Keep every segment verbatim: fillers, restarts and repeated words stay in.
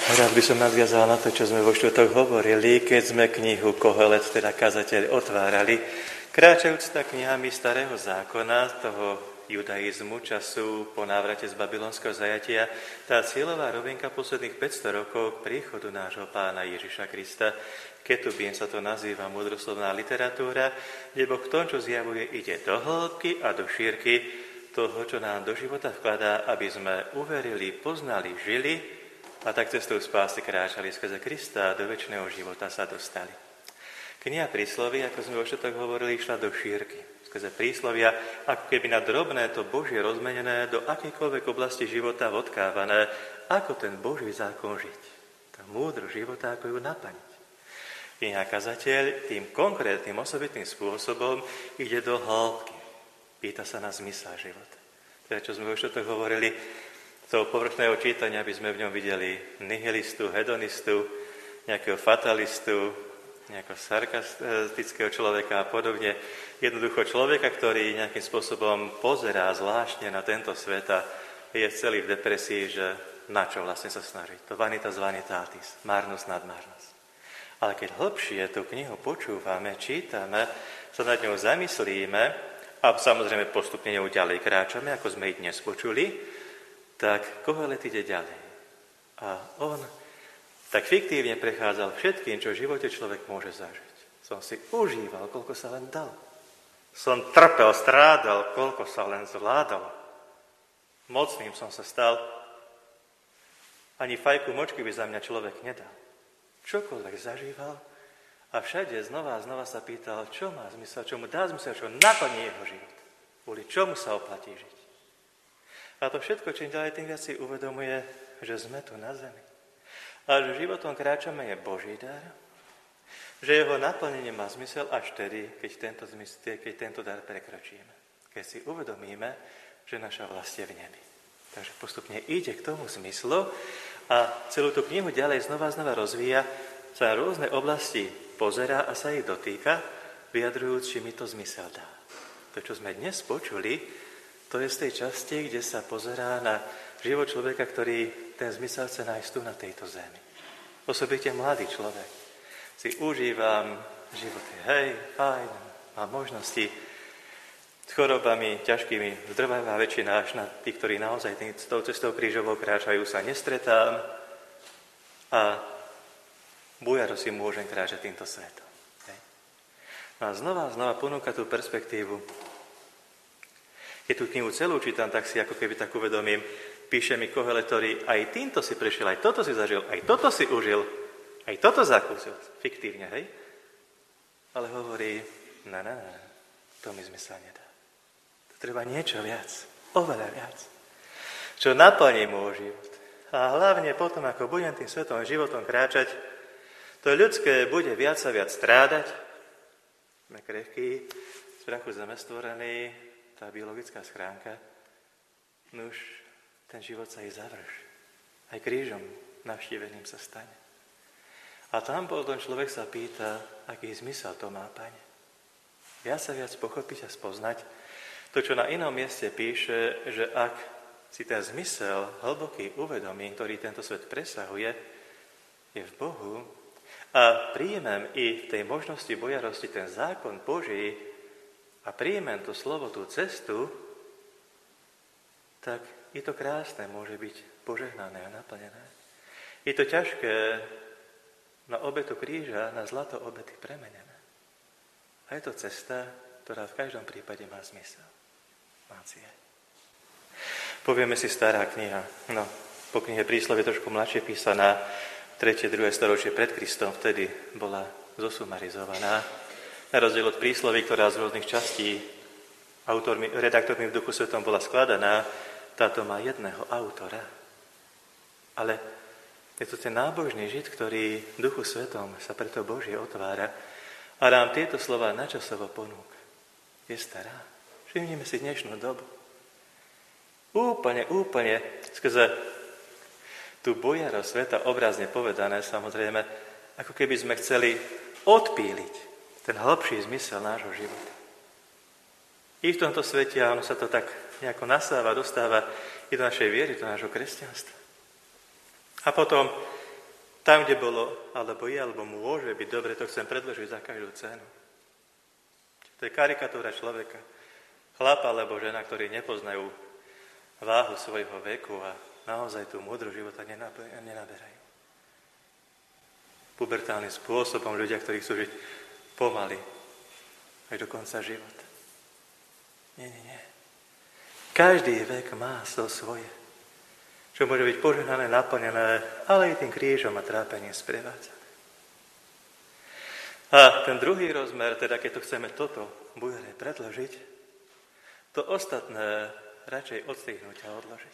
Rád by som nadviazal na to, čo sme vo štvrtok hovorili, keď sme knihu Kohelet, teda kazateľ, otvárali, kráčajúc tak knihami Starého zákona, toho judaizmu, času po návrate z babylonského zajatia, tá cieľová rovinka posledných päťsto rokov k príchodu nášho Pána Ježiša Krista, Ketubín sa to nazýva múdroslovná literatúra, kde Boh v tom, čo zjavuje, ide do hĺbky a do šírky toho, čo nám do života vkladá, aby sme uverili, poznali, žili a tak cestou spásy kráčali skrze Krista a do večného života sa dostali. Kniha prísloví, ako sme vo štvrtok hovorili, išla do šírky. Skrze príslovia, ako keby na drobné to Božie rozmenené do akýkoľvek oblasti života odkávané, ako ten Boží zákon žiť. Tá múdro života, ako ju naplniť. Kniha kazateľ tým konkrétnym osobitným spôsobom ide do hĺbky. Pýta sa na zmysel života. Teda, čo sme vo štvrtok hovorili, z toho povrchného čítania by sme v ňom videli nihilistu, hedonistu, nejakého fatalistu, nejakého sarkastického človeka a podobne. Jednoducho človeka, ktorý nejakým spôsobom pozerá zvláštne na tento svet a je celý v depresii, že na čo vlastne sa snaží. To vanitas vanitatis, márnosť nad márnosť. Ale keď hlbšie tú knihu počúvame, čítame, sa nad ňou zamyslíme a samozrejme postupne ňou ďalej kráčame, ako sme i dnes počuli, tak Kohelet ide ďalej. A on tak fiktívne prechádzal všetkým, čo v živote človek môže zažiť. Som si užíval, koľko sa len dal. Som trpel, strádal, koľko sa len zvládal. Mocným som sa stal. Ani fajku močky by za mňa človek nedal. Čokoľvek zažíval a všade znova a znova sa pýtal, čo má zmysel, čo mu dá zmysel, čo naplní jeho život. Kvôli čomu sa oplatí žiť. A to všetko, čím ďalej, tým viac si uvedomuje, že sme tu na zemi. A že životom kráčame je Boží dar, že jeho naplnenie má zmysel až vtedy, keď tento, zmysel, keď tento dar prekročíme. Keď si uvedomíme, že naša vlast je v nebi. Takže postupne ide k tomu zmyslu a celú tú knihu ďalej znova a znova rozvíja, sa na rôzne oblasti pozerá a sa ich dotýka, vyjadrujúc, či mi to zmysel dá. To, čo sme dnes počuli, to je z tej časti, kde sa pozerá na život človeka, ktorý ten zmysel chce nájsť tu na tejto zemi. Osobite mladý človek. Si užívam životy, hej, fajn, mám možnosti s chorobami ťažkými, zdrvavá väčšina až na tých, ktorí naozaj tým, s tou cestou krížovou kráčajú, sa nestretám a bujaro si môžem kráčať týmto svetom. Hej. No a znova a znova ponúka tú perspektívu. Keď tú knihu celú čítam, tak si ako keby tak uvedomím, píše mi Kohelet, ktorý aj týmto si prešiel, aj toto si zažil, aj toto si užil, aj toto zakúsil, fiktívne, hej? Ale hovorí, na, na, na, to mi zmysel nedá. To treba niečo viac, oveľa viac, čo naplní môj život. A hlavne potom, ako budem tým svetom životom kráčať, to ľudské bude viac a viac strádať, sme krehkí, z prachu sme stvorení, tá biologická schránka, no už ten život sa jej završí. Aj krížom navštíveným sa stane. A tam potom človek sa pýta, aký zmysel to má, Pane. Viac sa viac pochopiť a spoznať to, čo na inom mieste píše, že ak si ten zmysel hlboký uvedomí, ktorý tento svet presahuje, je v Bohu a príjmem i v tej možnosti bojarosti ten zákon Boží, a príjmem to slovo, tú cestu, tak je to krásne, môže byť požehnané a naplnené. Je to ťažké na obetu kríža, na zlato obety premenené. A je to cesta, ktorá v každom prípade má zmysel. Má cieľ. Povieme si stará kniha. No, po knihe Príslovie trošku mladšie písaná, tretie druhé storočie pred Kristom, vtedy bola zosumarizovaná. Na rozdiel od prísloví, ktorá z rôznych častí autormi, redaktormi v Duchu Svetom bola skladaná, táto má jedného autora. Ale je to ten nábožný Žid, ktorý v Duchu Svetom sa preto Božie otvára a nám tieto slova načasovo ponúka. Je stará. Všimnime si dnešnú dobu. Úplne, úplne skrze tú bojaro sveta, obrazne povedané, samozrejme, ako keby sme chceli odpíliť ten hlbší zmysel nášho života. I v tomto svete, a ono sa to tak nejako nasáva, dostáva i do našej viery, do nášho kresťanstva. A potom Tam, kde bolo, alebo je, alebo môže byť dobre, to chcem predložiť za každú cenu. To je karikatúra človeka. Chlap alebo žena, ktorí nepoznajú váhu svojho veku a naozaj tú múdru života nenaberajú. Pubertálnym spôsobom ľudia, ktorí chcú žiť pomaly aj do konca života. Nie, nie, nie. Každý vek má to svoje, čo môže byť požehnané, naplnené, ale aj tým krížom a trápením sprevádzané. A ten druhý rozmer, teda keď to chceme toto bujere predložiť, to ostatné radšej odstrihnúť a odložiť.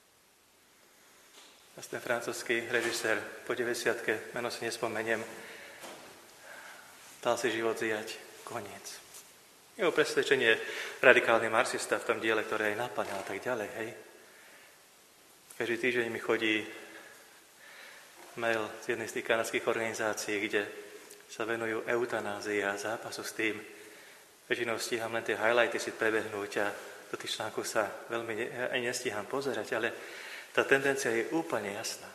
Vlastne francúzsky režisér po deväťdesiatke, meno si nespomeniem, dal si život zjať koniec. Jeho presvedčenie radikálny marxista v tom diele, ktoré aj naplňal a tak ďalej, hej. Každý týždeň mi chodí mail z jednej z tých kanadských organizácií, kde sa venujú eutanázii a zápasu s tým. Väčšinou stíham len tie highlighty si prebehnúť a do tých článkov sa veľmi ne, aj nestíham pozerať, ale tá tendencia je úplne jasná.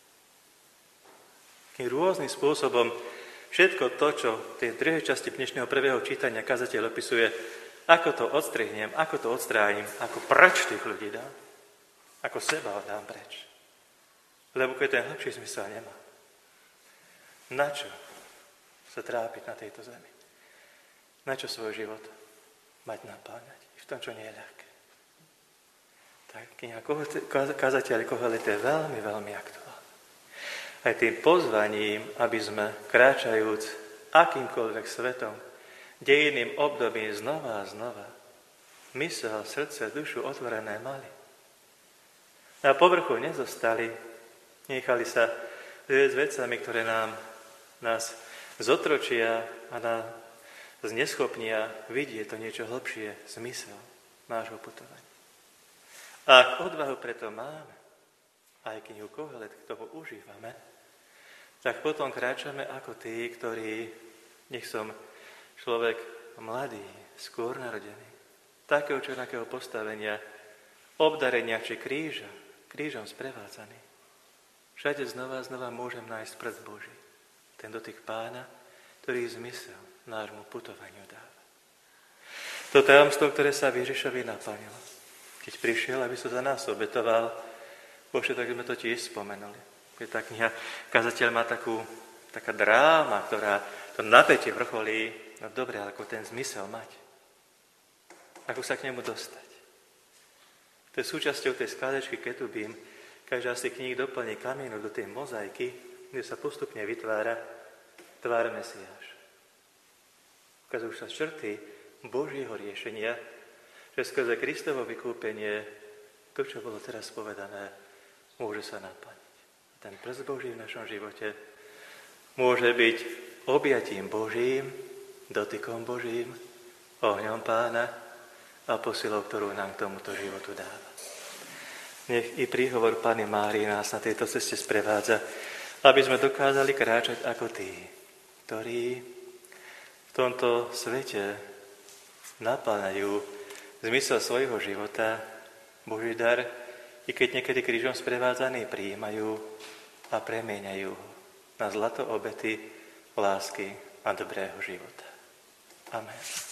Takým rôznym spôsobom všetko to, čo v tej druhej časti dnešného prvého čítania kazateľ opisuje, ako to odstrihnem, ako to odstránim, ako preč tých ľudí dám, ako seba dám preč. Lebo keď ten hlbší zmysel nemá. Na čo sa trápiť na tejto zemi? Na čo svoj život mať napáňať? V tom, čo nie je ľahké. Tak kniha kazateľ Kohelet je veľmi, veľmi aktuálna. Aj tým pozvaním, aby sme, kráčajúc akýmkoľvek svetom, dejinným obdobím znova a znova, mysel, srdce, dušu otvorené mali. Na povrchu nezostali, nechali sa s vecami, ktoré nám, nás zotročia a nás zneschopnia vidieť to niečo hlbšie, zmysel nášho putovania. A ak odvahu preto máme, aj knihu Kohelet k tomu užívame, tak potom kráčame ako tí, ktorí, nech som človek mladý, skôr narodený, takého či onakého postavenia, obdarenia či kríža, krížom sprevádzaný. Všade znova a znova môžem nájsť prst Boží. Ten dotyk Pána, ktorý zmysel nášmu putovaniu dáva. To tajomstvo, ktoré sa Ježišovi naplnilo, keď prišiel, aby sa za nás obetoval, Bože, tak sme to tiež spomenuli. Keď tá kniha kazateľ má takú, taká dráma, ktorá to napätie vrcholí, no dobre, ale ako ten zmysel mať. Ako sa k nemu dostať. To je súčasťou tej skladačky Ketubím. Každá z tých kníh doplní kamienu do tej mozaiky, kde sa postupne vytvára tvár Mesiáša. Ukazujú sa črty Božieho riešenia, že skrze Kristovo vykúpenie to, čo bolo teraz povedané, môže sa naplniť. Ten prst Boží v našom živote môže byť objatím Božím, dotykom Božím, ohňom Pána a posilou, ktorú nám k tomuto životu dáva. Nech i príhovor Panny Márie nás na tejto ceste sprevádza, aby sme dokázali kráčať ako tí, ktorí v tomto svete napáľajú zmysel svojho života, Boží dar, i keď niekedy krížom sprevádzaní prijímajú a premieňajú ho na zlato obety, lásky a dobrého života. Amen.